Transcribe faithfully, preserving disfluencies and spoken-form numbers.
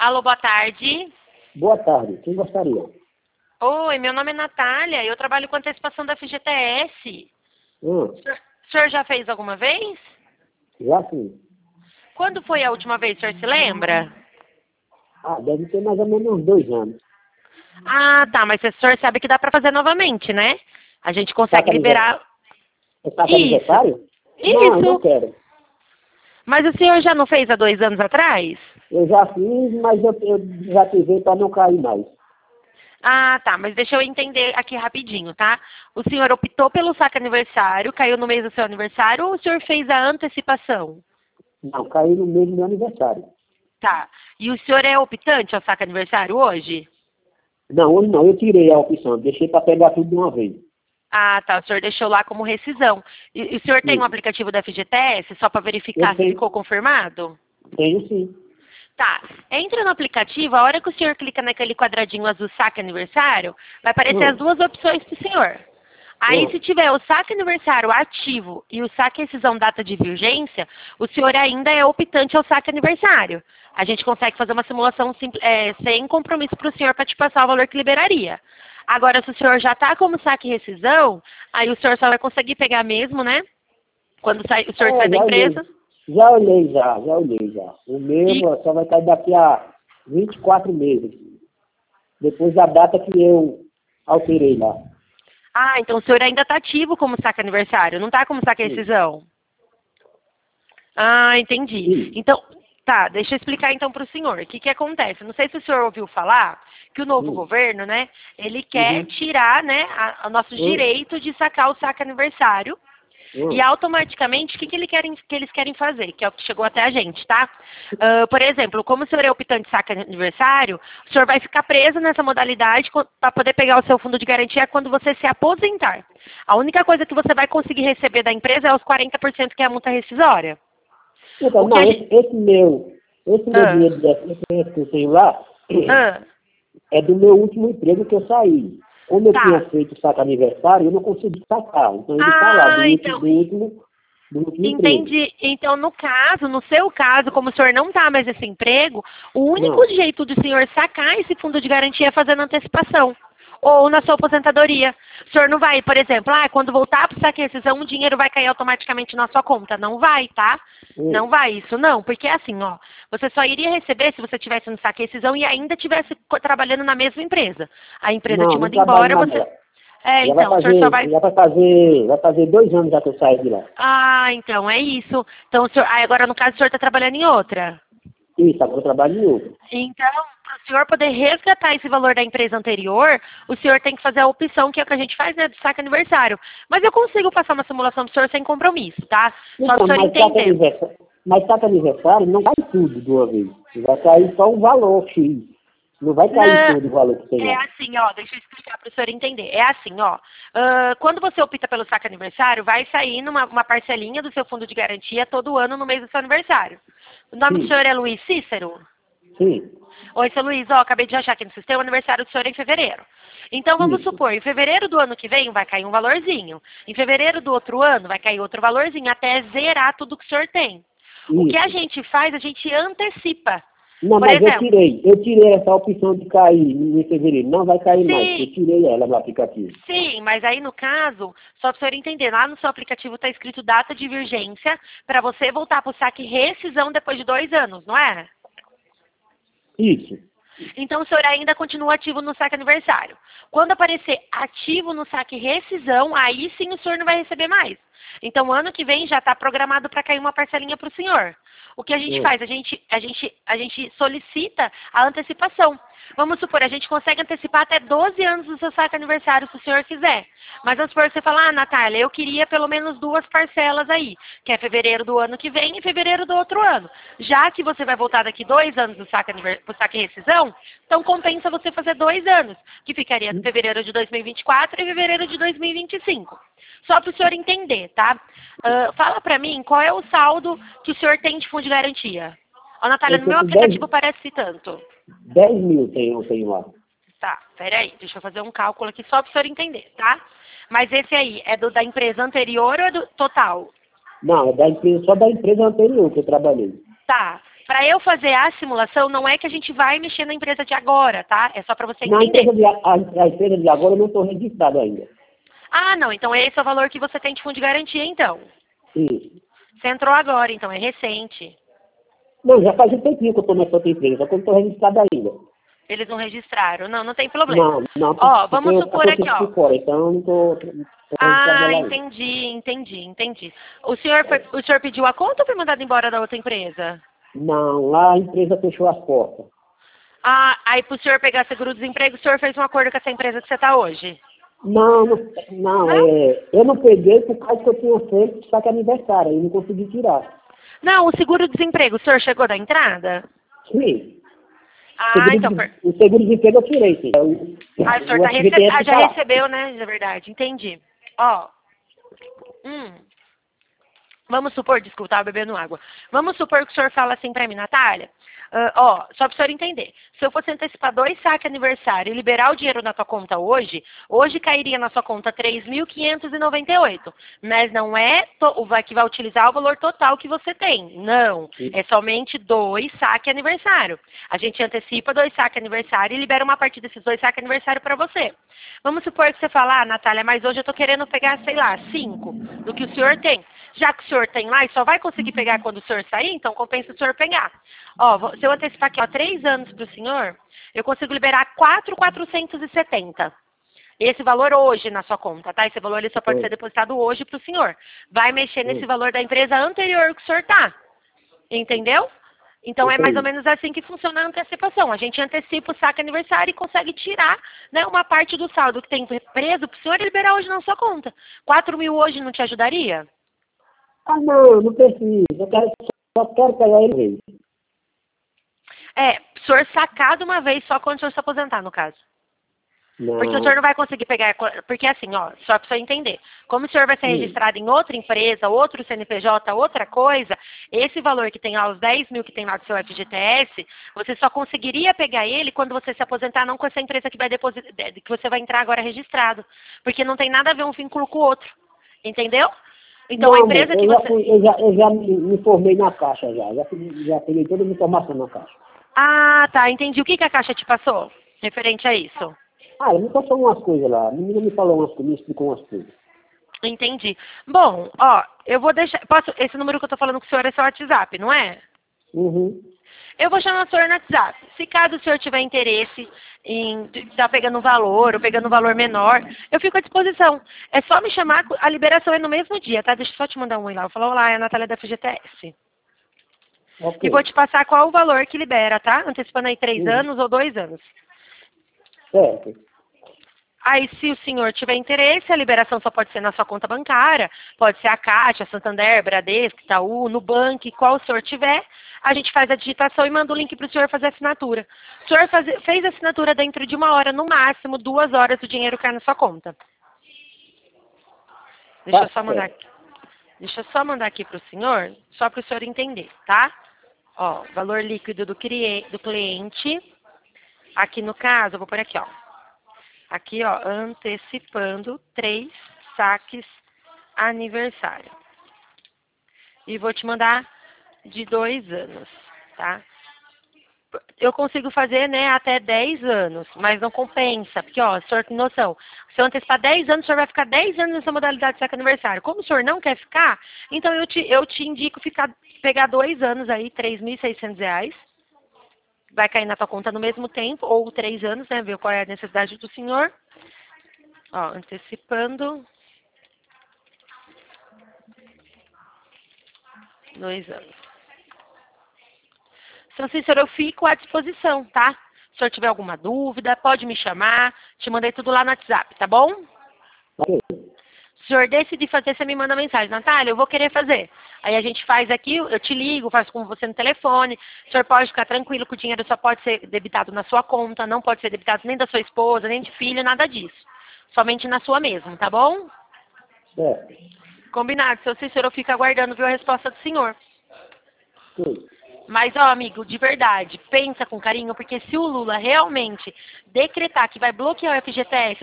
Alô, boa tarde. Boa tarde, quem gostaria? Oi, meu nome é Natália, eu trabalho com antecipação da F G T S. Hum, O senhor, o senhor já fez alguma vez? já sim. Quando foi a última vez, o senhor se lembra? Ah, deve ter mais ou menos uns dois anos. Ah, tá, mas o senhor sabe que dá pra fazer novamente, né? A gente consegue Saca liberar... É saca Isso, aniversário? Não, eu não isso. quero. Mas o senhor já não fez há dois anos atrás? Eu já fiz, mas eu, eu desativei para não cair mais. Ah, tá, mas deixa eu entender aqui rapidinho, tá? O senhor optou pelo saque aniversário, caiu no mês do seu aniversário, ou o senhor fez a antecipação? Não, caiu no mês do meu aniversário. Tá. E o senhor é optante ao saque aniversário hoje? Não, hoje não, eu tirei a opção, deixei para pegar tudo de uma vez. Ah, tá. O senhor deixou lá como rescisão. E, e o senhor tem um Sim. aplicativo da F G T S só para verificar Eu se tenho, ficou confirmado? tenho sim. Tá. Entra no aplicativo, a hora que o senhor clica naquele quadradinho azul saque aniversário, vai aparecer as Hum, duas opções para o senhor. Aí, se hum. tiver o saque aniversário ativo e o saque rescisão data de vigência, o senhor ainda é optante ao saque aniversário. A gente consegue fazer uma simulação simples, é, sem compromisso para o senhor para te passar o valor que liberaria. Agora, se o senhor já está como saque rescisão, aí o senhor só vai conseguir pegar mesmo, né? Quando sai, o senhor sai É, da já empresa. olhei. Já olhei já, já olhei já. O meu E, só vai cair daqui a vinte e quatro meses. Depois da data que eu alterei lá. ah, então o senhor ainda está ativo como saque aniversário, não está como saque Sim. rescisão? Ah, entendi. Sim. Então, tá, deixa eu explicar então para o senhor. O que que acontece? Não sei se o senhor ouviu falar que o novo Hum. governo, né, ele quer Uhum. tirar, né, a, a nossos Hum. direitos de sacar o saque aniversário. E Hum. automaticamente, o que, que, ele querem, que eles querem fazer? Que é o que chegou até a gente, tá? Ah, por exemplo, como o senhor é optante de saque aniversário, o senhor vai ficar preso nessa modalidade para poder pegar o seu fundo de garantia quando você se aposentar. A única coisa que você vai conseguir receber da empresa é os quarenta por cento que é a multa rescisória. Então, O que a não, gente... esse, esse meu, esse meu Ah, dinheiro de F G T S que eu tenho lá ah, é do meu último emprego que eu saí. Como eu tinha tá. feito saco aniversário, eu não consegui sacar. Então ele está lá, do Ah, último, então... do último, do último emprego. Entendi. Então, no caso, no seu caso, como o senhor não está mais nesse emprego, o único Não, jeito do senhor sacar esse fundo de garantia é fazendo antecipação. Ou na sua aposentadoria. O senhor não vai, por exemplo, ah, quando voltar para o saque e rescisão, o dinheiro vai cair automaticamente na sua conta. Não vai, tá? hum, Não vai isso, não. Porque é assim, ó, você só iria receber se você tivesse no saque e rescisão e ainda estivesse co- trabalhando na mesma empresa. A empresa te não, não manda trabalho embora, mais você... nela. É, Já vai então, o senhor só fazer, vai... já vai fazer, vai fazer dois anos já que eu saí de lá. Ah, então é isso. Então, o senhor... ah, agora no caso o senhor está trabalhando em outra. Isso, agora eu trabalho em outro. Então, para o senhor poder resgatar esse valor da empresa anterior, o senhor tem que fazer a opção que é o que a gente faz, né, do saque aniversário. Mas eu consigo passar uma simulação para o senhor sem compromisso, tá? Só para o Então, senhor mas saca entender. aniversário, mas saca aniversário não cai tudo de uma vez. Vai cair só o valor X. Não vai cair Não, todo o valor que tem é lá. assim, ó, deixa eu explicar para o senhor entender. É assim, ó, ah, quando você opta pelo saque aniversário, vai sair numa uma parcelinha do seu fundo de garantia todo ano no mês do seu aniversário. O nome do Sim, senhor é Luiz Cícero? sim, Oi, seu Luiz, ó, acabei de achar aqui no sistema, o aniversário do senhor é em fevereiro. Então, vamos isso, supor, em fevereiro do ano que vem vai cair um valorzinho. Em fevereiro do outro ano vai cair outro valorzinho, até zerar tudo que o senhor tem. O que a isso. gente faz, a gente antecipa. Não, Por mas eu exemplo, tirei, eu tirei essa opção de cair em fevereiro. Não vai cair mais, sim, eu tirei ela no aplicativo. sim, mas aí no caso, só para o senhor entender, lá no seu aplicativo está escrito data de virgência para você voltar para o saque rescisão depois de dois anos, não é? Isso, Então, o senhor ainda continua ativo no saque aniversário. Quando aparecer ativo no saque rescisão, aí sim o senhor não vai receber mais. Então, ano que vem já está programado para cair uma parcelinha para o senhor. O que a gente hum, faz? A gente, a, gente, a gente solicita a antecipação. Vamos supor, a gente consegue antecipar até doze anos do seu saque aniversário, se o senhor quiser. Mas vamos supor que você fala, ah, Natália, eu queria pelo menos duas parcelas aí, que é fevereiro do ano que vem e fevereiro do outro ano. Já que você vai voltar daqui dois anos do saque, aniver- pro saque rescisão, então compensa você fazer dois anos, que ficaria fevereiro de dois mil e vinte e quatro e fevereiro de dois mil e vinte e cinco. Só para o senhor entender, tá? Ah, fala para mim qual é o saldo que o senhor tem de fundo de garantia. Ó, Natália, eu no tô meu com aplicativo dez parece tanto. dez mil tenho, eu tenho lá. Tá, peraí, deixa eu fazer um cálculo aqui só para o senhor entender, tá? Mas esse aí é do da empresa anterior ou é do total? Não, é da empresa, só da empresa anterior que eu trabalhei. Tá. para eu fazer a simulação, não é que a gente vai mexer na empresa de agora, tá? É só para você Na entender. empresa de, a, a empresa de agora eu não estou registrado ainda. Ah, não, então esse é o valor que você tem de fundo de garantia, então. Isso. Você entrou agora, então, é recente. Não, já faz um tempinho que eu estou nessa outra empresa, só que eu não estou registrado ainda. Eles não registraram. Não, não tem problema. Não, não, Ó, porque vamos eu supor aqui, ó. estou fora, então eu não estou registrado Ah, nela ainda. entendi, entendi, entendi. O senhor, foi, o senhor pediu a conta ou foi mandado embora da outra empresa? Não, lá a empresa fechou as portas. Ah, aí pro senhor pegar seguro-desemprego, o senhor fez um acordo com essa empresa que você está hoje? Não, não, não, Não? é, eu não peguei por causa que eu tinha feito só que aniversário, aí não consegui tirar. Não, o seguro-desemprego, o senhor chegou da entrada? Sim, Ah, seguro então... de, Per... o seguro de emprego eu tirei, sim. O, Ah, o senhor o tá rece... ah, F G T S já tá lá. recebeu, né? Na verdade, entendi. Ó, hum... Vamos supor, desculpa, estava bebendo água. Vamos supor que o senhor fala assim para mim, Natália, uh, ó, só para o senhor entender. Se eu fosse antecipar dois saques aniversário e liberar o dinheiro na tua conta hoje, hoje cairia na sua conta três mil quinhentos e noventa e oito. Mas não é o vai, que vai utilizar o valor total que você tem. Não. É somente dois saques aniversário. A gente antecipa dois saques aniversário e libera uma parte desses dois saques aniversário para você. Vamos supor que você fala, ah, Natália, mas hoje eu estou querendo pegar, sei lá, cinco do que o senhor tem. Já que o senhor tem lá e só vai conseguir pegar quando o senhor sair, então compensa o senhor pegar. Ó, se eu antecipar aqui, ó, três anos para o senhor, eu consigo liberar quatro mil quatrocentos e setenta. Esse valor hoje na sua conta, tá? Esse valor ele só pode ser depositado hoje para o senhor. Vai mexer nesse valor da empresa anterior que o senhor tá. Entendeu? Então é mais ou menos assim que funciona a antecipação. A gente antecipa o saque aniversário e consegue tirar, né, uma parte do saldo que tem preso para o senhor e liberar hoje na sua conta. quatro mil hoje não te ajudaria? Ah, não, não preciso. Eu quero, só quero pegar ele. É, o senhor sacar de uma vez só quando o senhor se aposentar, no caso. Não. Porque o senhor não vai conseguir pegar, porque assim, ó, só para o senhor entender. Como o senhor vai ser Sim. registrado em outra empresa, outro C N P J, outra coisa, esse valor que tem lá, os dez mil que tem lá do seu F G T S, você só conseguiria pegar ele quando você se aposentar, não com essa empresa que vai depositar, que você vai entrar agora registrado. Porque não tem nada a ver um vínculo com o outro. Entendeu? Então não, a empresa eu que já, você... fui, eu já, eu já me, me formei na Caixa já. Já, fui- já peguei toda a informação na Caixa. Ah, tá, entendi. O que, que a Caixa te passou referente a isso? Ah, ele me passou umas coisas lá. A menina me falou umas coisas, me explicou umas coisas. Entendi. Bom, ó, eu vou deixar... Posso, esse número que eu tô falando com o senhor é seu WhatsApp, não é? Uhum. Eu vou chamar o senhor no WhatsApp. Se caso o senhor tiver interesse em estar pegando um valor ou pegando um valor menor, eu fico à disposição. É só me chamar, a liberação é no mesmo dia, tá? Deixa eu só te mandar um oi lá. Eu falo, olá, é a Natália da F G T S. Ok. E vou te passar qual o valor que libera, tá? Antecipando aí três Uhum. anos ou dois anos. Certo. Aí, se o senhor tiver interesse, a liberação só pode ser na sua conta bancária, pode ser a Caixa, Santander, Bradesco, Itaú, Nubank, qual o senhor tiver, a gente faz a digitação e manda o link para o senhor fazer a assinatura. O senhor faz, fez a assinatura dentro de uma hora, no máximo, duas horas, o dinheiro cai na sua conta. Deixa Tá eu só mandar certo. aqui. Deixa eu só mandar aqui para o senhor, só para o senhor entender, tá? Ó, valor líquido do, crie- do cliente. Aqui no caso, eu vou por aqui, ó. Aqui, ó, antecipando três saques aniversário. E vou te mandar de dois anos, tá? Eu consigo fazer, né, até dez anos, mas não compensa, porque, ó, o senhor tem noção, se eu antecipar dez anos, o senhor vai ficar dez anos nessa modalidade de saque aniversário. Como o senhor não quer ficar, então eu te, eu te indico ficar, pegar dois anos aí, três mil e seiscentos reais, vai cair na tua conta no mesmo tempo, ou três anos, né, ver qual é a necessidade do senhor. Ó, antecipando dois anos. Seu Cícero, eu fico à disposição, tá? Se o senhor tiver alguma dúvida, pode me chamar. Te mandei tudo lá no WhatsApp, tá bom? Ok. Se o senhor decidir fazer, você me manda mensagem. Natália, eu vou querer fazer. Aí a gente faz aqui, eu te ligo, faço com você no telefone. O senhor pode ficar tranquilo que o dinheiro só pode ser debitado na sua conta, não pode ser debitado nem da sua esposa, nem de filho, nada disso. Somente na sua mesmo, tá bom? Certo. Combinado. Seu Cícero, eu fico aguardando, viu, a resposta do senhor. Sim. Mas, ó, amigo, de verdade, pensa com carinho, porque se o Lula realmente decretar que vai bloquear o F G T S